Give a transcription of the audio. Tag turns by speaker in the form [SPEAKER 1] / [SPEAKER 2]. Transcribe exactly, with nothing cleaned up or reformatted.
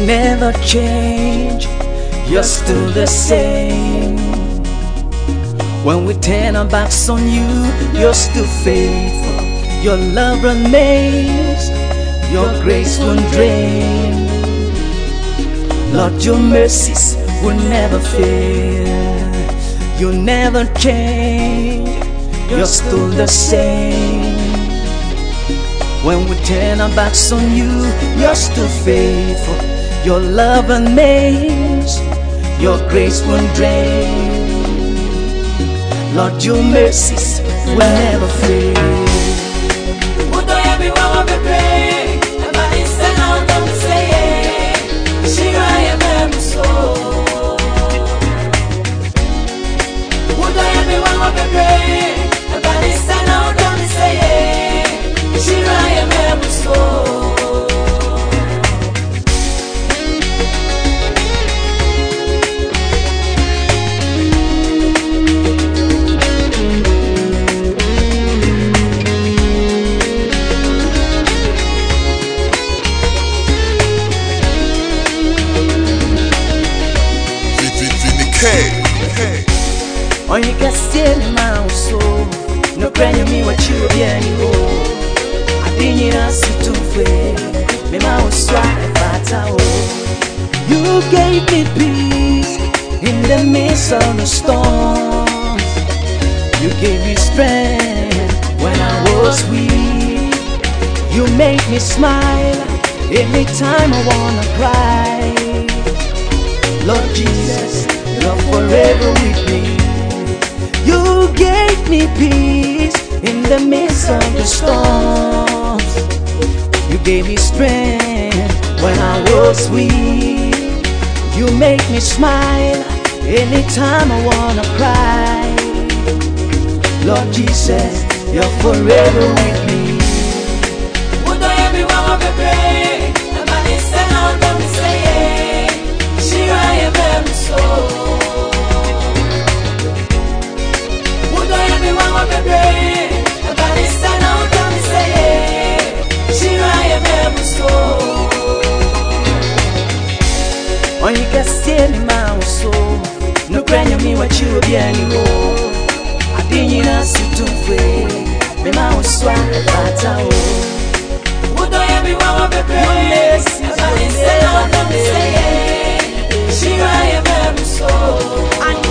[SPEAKER 1] never change, you're still the same. When we turn our backs on you, you're still faithful. Your love remains, your grace won't drain. Lord, your mercies will never fail. You never change, you're still the same. When we turn our backs on you, you're still faithful. Your love remains, your grace won't drain. Lord, your mercies will never fail. On you can see me mouse so no brand me what you be any I didn't ask you to fail me mouse swag battle. You gave me peace in the midst of the storm. You gave me strength when I was weak. You made me smile anytime I wanna cry. Lord Jesus, you're forever with me. You gave me peace in the midst of the storms. You gave me strength when I was weak. You make me smile anytime I wanna cry. Lord Jesus, you're forever with me. On you can see me mouse so no brand me what you be anymore. I didn't ask you to fail me mouse swag battle. Would I ever want to be praised? I said, I'm not saying she I am so.